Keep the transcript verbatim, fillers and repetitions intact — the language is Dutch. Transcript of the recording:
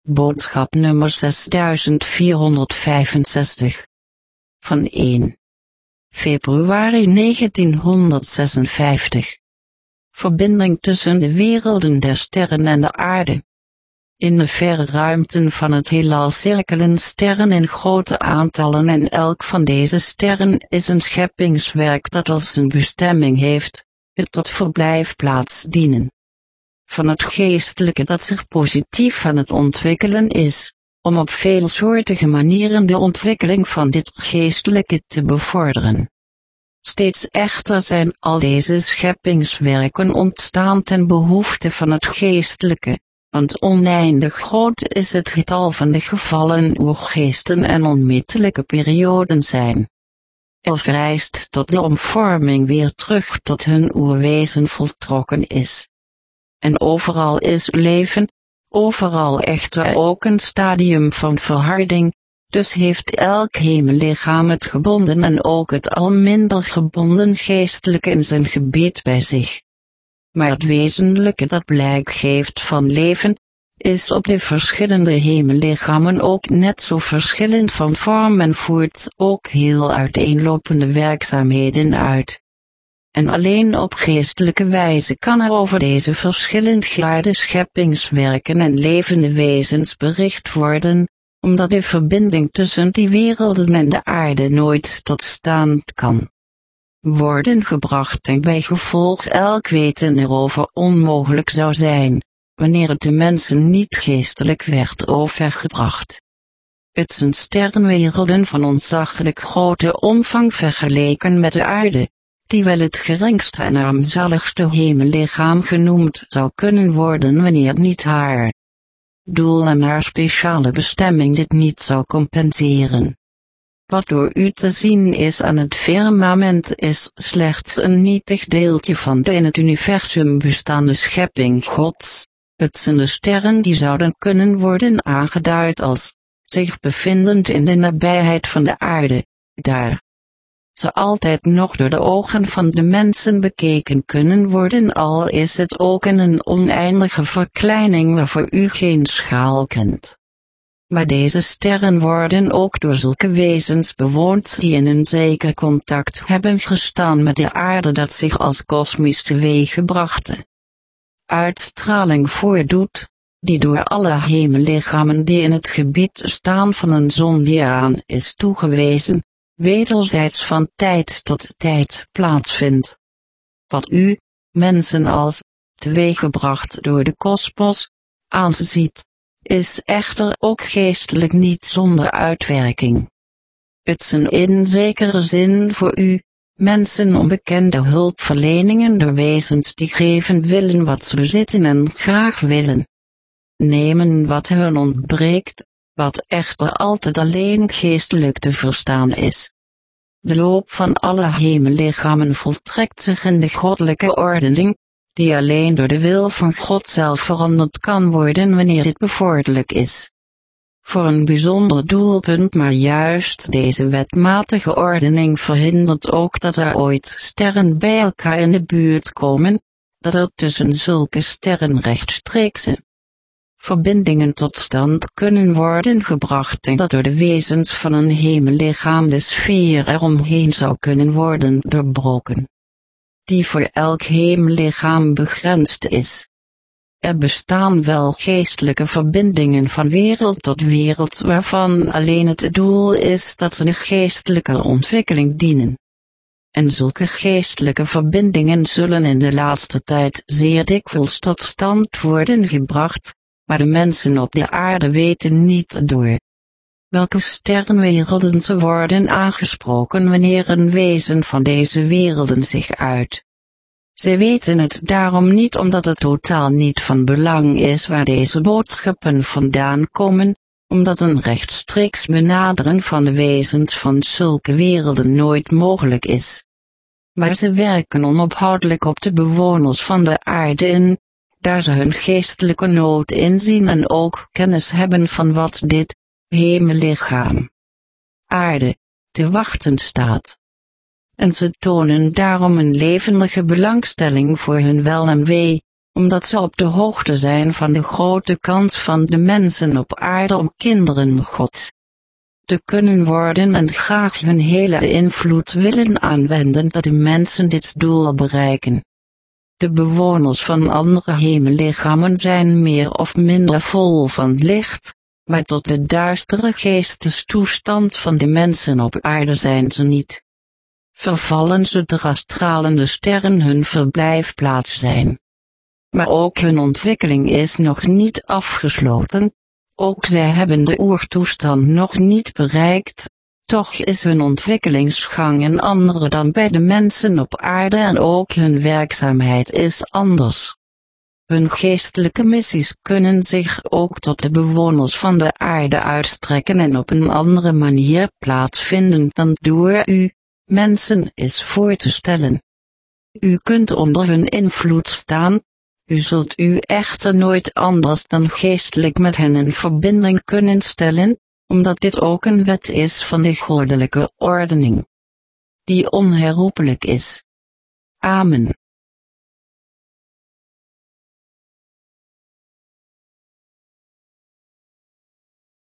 Boodschap nummer zesduizendvierhonderdvijfenzestig. Van één februari negentienhonderdzesenvijftig. Verbinding tussen de werelden der sterren en de aarde. In de verre ruimten van het heelal cirkelen sterren in grote aantallen en elk van deze sterren is een scheppingswerk dat als zijn bestemming heeft, het tot verblijfplaats dienen van het geestelijke dat zich positief aan het ontwikkelen is, om op veelsoortige manieren de ontwikkeling van dit geestelijke te bevorderen. Steeds echter zijn al deze scheppingswerken ontstaan ten behoefte van het geestelijke, want oneindig groot is het getal van de gevallen oergeesten en onmetelijke perioden zijn. Er vereist tot de omvorming weer terug tot hun oerwezen voltrokken is. En overal is leven, overal echter ook een stadium van verharding, dus heeft elk hemellichaam het gebonden en ook het al minder gebonden geestelijke in zijn gebied bij zich. Maar het wezenlijke dat blijk geeft van leven, is op de verschillende hemellichamen ook net zo verschillend van vorm en voert ook heel uiteenlopende werkzaamheden uit. En alleen op geestelijke wijze kan er over deze verschillend geaarde scheppingswerken en levende wezens bericht worden, omdat de verbinding tussen die werelden en de aarde nooit tot stand kan worden gebracht en bij gevolg elk weten erover onmogelijk zou zijn, wanneer het de mensen niet geestelijk werd overgebracht. Het zijn sterrenwerelden van ontzaglijk grote omvang vergeleken met de aarde, die wel het geringste en armzaligste hemellichaam genoemd zou kunnen worden wanneer niet haar doel en haar speciale bestemming dit niet zou compenseren. Wat door u te zien is aan het firmament is slechts een nietig deeltje van de in het universum bestaande schepping Gods. Het zijn de sterren die zouden kunnen worden aangeduid als zich bevindend in de nabijheid van de aarde, daar ze altijd nog door de ogen van de mensen bekeken kunnen worden, al is het ook in een oneindige verkleining waarvoor u geen schaal kent. Maar deze sterren worden ook door zulke wezens bewoond die in een zeker contact hebben gestaan met de aarde dat zich als kosmisch teweeggebrachte uitstraling voordoet, die door alle hemellichamen die in het gebied staan van een zon die eraan is toegewezen, wederzijds van tijd tot tijd plaatsvindt. Wat u, mensen als, teweeggebracht door de kosmos, aanziet, is echter ook geestelijk niet zonder uitwerking. Het zijn in zekere zin voor u, mensen onbekende hulpverleningen door wezens die geven willen wat ze bezitten en graag willen nemen wat hun ontbreekt, wat echter altijd alleen geestelijk te verstaan is. De loop van alle hemellichamen voltrekt zich in de goddelijke ordening, die alleen door de wil van God zelf veranderd kan worden wanneer dit bevorderlijk is. Voor een bijzonder doelpunt, maar juist deze wetmatige ordening verhindert ook dat er ooit sterren bij elkaar in de buurt komen, dat er tussen zulke sterren rechtstreekse verbindingen tot stand kunnen worden gebracht en dat door de wezens van een hemellichaam de sfeer eromheen zou kunnen worden doorbroken, die voor elk hemellichaam begrensd is. Er bestaan wel geestelijke verbindingen van wereld tot wereld waarvan alleen het doel is dat ze de geestelijke ontwikkeling dienen. En zulke geestelijke verbindingen zullen in de laatste tijd zeer dikwijls tot stand worden gebracht, maar de mensen op de aarde weten niet door welke sterrenwerelden ze worden aangesproken wanneer een wezen van deze werelden zich uit. Zij weten het daarom niet omdat het totaal niet van belang is waar deze boodschappen vandaan komen, omdat een rechtstreeks benaderen van de wezens van zulke werelden nooit mogelijk is. Maar ze werken onophoudelijk op de bewoners van de aarde in, daar ze hun geestelijke nood inzien en ook kennis hebben van wat dit hemellichaam, aarde, te wachten staat. En ze tonen daarom een levendige belangstelling voor hun wel en wee, omdat ze op de hoogte zijn van de grote kans van de mensen op aarde om kinderen Gods te kunnen worden en graag hun hele invloed willen aanwenden dat de mensen dit doel bereiken. De bewoners van andere hemellichamen zijn meer of minder vol van licht, maar tot de duistere geestestoestand van de mensen op aarde zijn ze niet vervallen zodra stralende sterren hun verblijfplaats zijn. Maar ook hun ontwikkeling is nog niet afgesloten, ook zij hebben de oertoestand nog niet bereikt, toch is hun ontwikkelingsgang een andere dan bij de mensen op aarde en ook hun werkzaamheid is anders. Hun geestelijke missies kunnen zich ook tot de bewoners van de aarde uitstrekken en op een andere manier plaatsvinden dan door u, mensen, is voor te stellen. U kunt onder hun invloed staan, u zult u echter nooit anders dan geestelijk met hen in verbinding kunnen stellen, omdat dit ook een wet is van de goddelijke ordening, die onherroepelijk is. Amen.